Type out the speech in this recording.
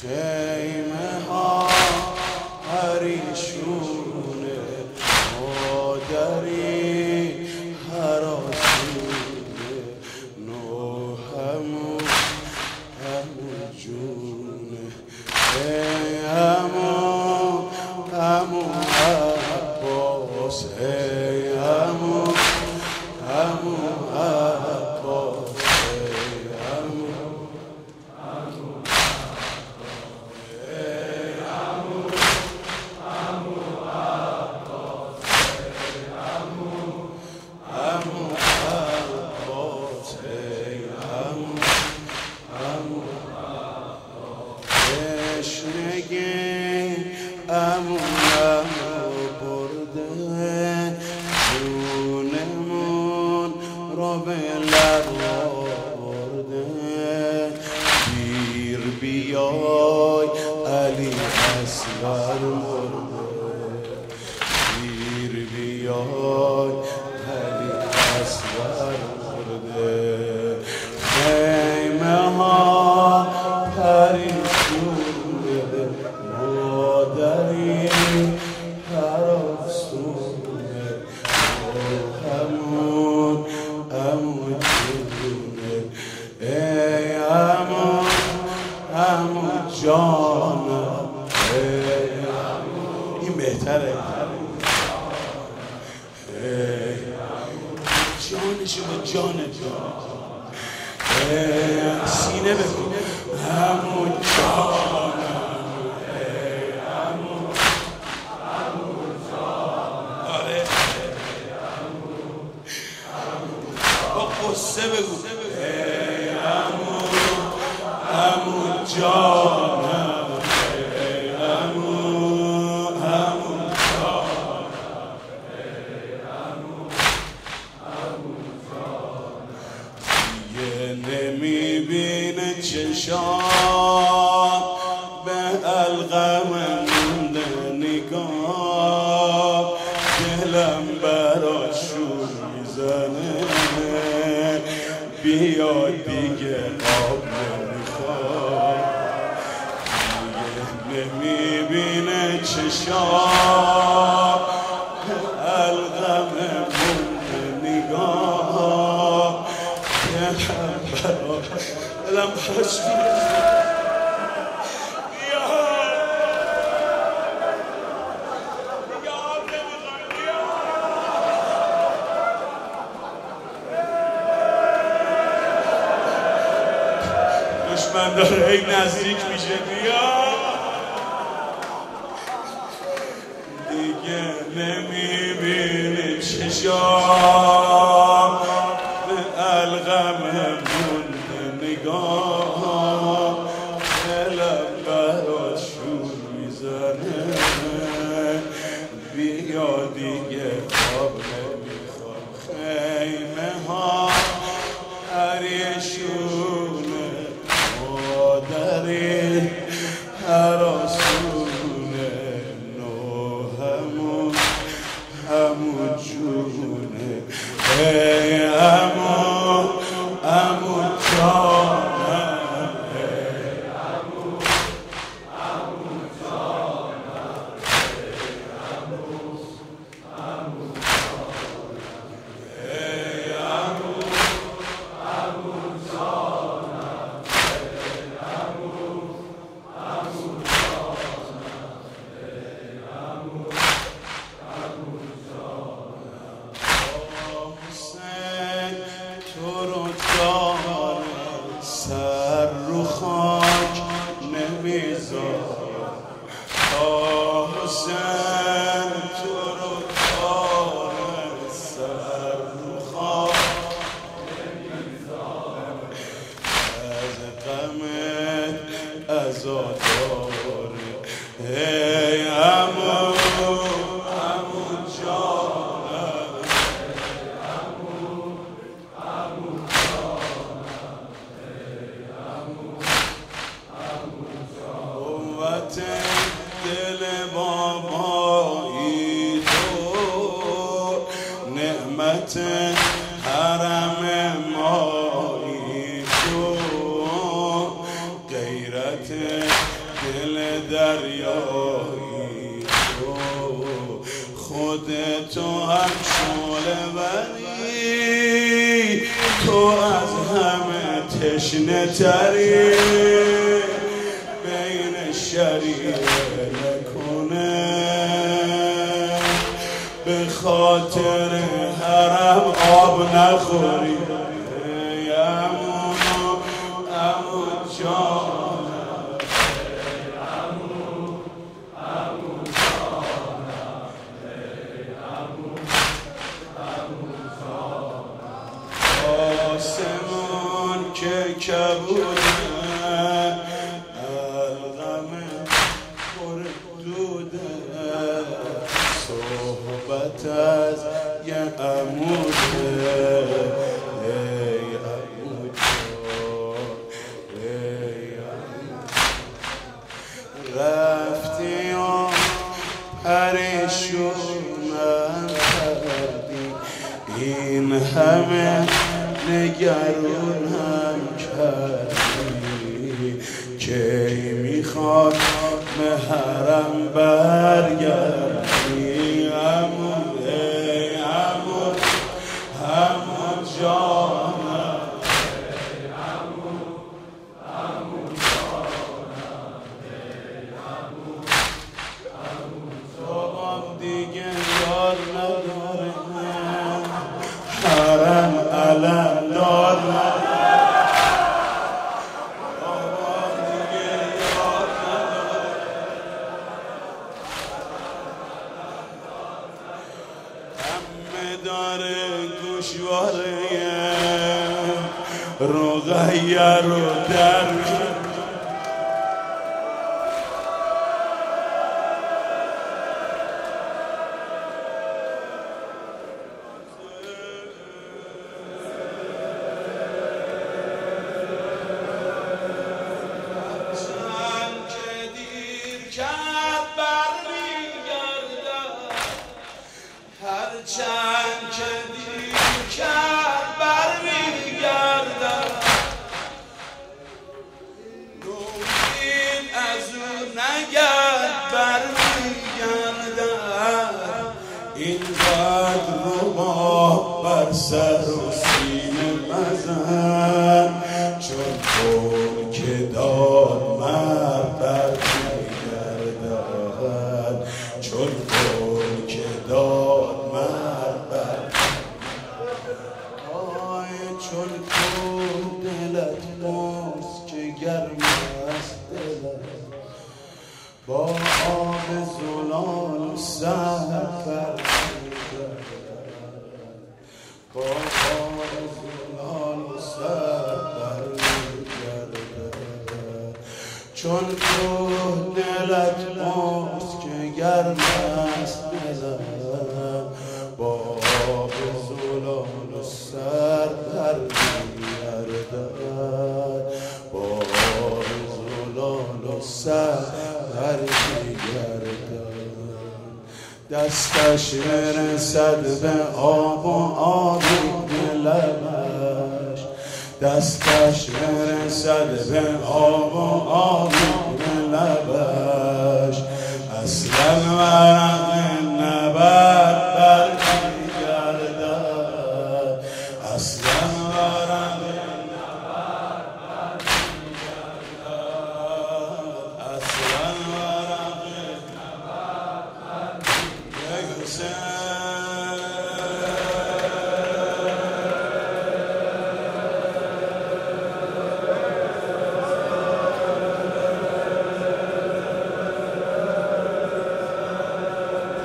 خیمه ها پریشونه مادری هراسونه نو همون جونه همون عباس همون عباس امونم برده جونمون رو به لب برده دیر بیای علی اصغر مرده دیر بیای علی اصغر مرده خیمه ها پریشونه مادری هراسونه همون جونه ای همون جانم این بهتره جانشو با جانت سینه بکن همون جانم قصه بگو همون جانم همون جانم دیگه نمیبینه چشام به الغم مونده نگاه دلم براش شور میزنه بیا دیگه آب نمیخواد دیگه نمیبینه چشام الغم مونده نگاه دلم براش من داره ای نزدیک میشه بیا دیگه نمیبینی چشام به الغم مونده نگاه دلم براش شور میزنه بیا دیگه خواب نمیخوام خیمه ها پریشونه مادری هراسونه نو همون جونه ای همون جانم سر رو خاک نمیذار تا حسین تو رو داره سر رو خاک نمیذار از غمت عزاداره ای همون جانم دل بابایی تو نعمت حرم مایی تو غیرت دل دریایی تو خودتو هم شعله ولی تو از همه تشنه تری بین شریعه نکنه به خاطر حرم آب نخوری امو جان آسمان که کبوده الغم پردوده صحبت از یه عموده رفتی و پریشونم کردی این همه نگرونم کردی کی میخواد مهرم برگردی عمو جانم دیگه یار نداره حرم علم دار نداره دیگه یار نداره همه داره گوشواره رقیه رو در هرچند که دیر کرد برمیگردم نومید از او نگرد برمیگردم اینقدر رو ما بر سر و سینه مزن چون خون که داد مرد برمیگردد چون خون که داد چون تو دلت باز که گرم است دلت با آب زلال و سر برمیگردد با آب زلال و سر برمیگردد چون تو دلت باز که گرم است دلت با آب زلال و سر برمیگردد با آب زلال و سر برمیگردد دستش برسد به آب و آبی لبش دستش برسد به آب و آبی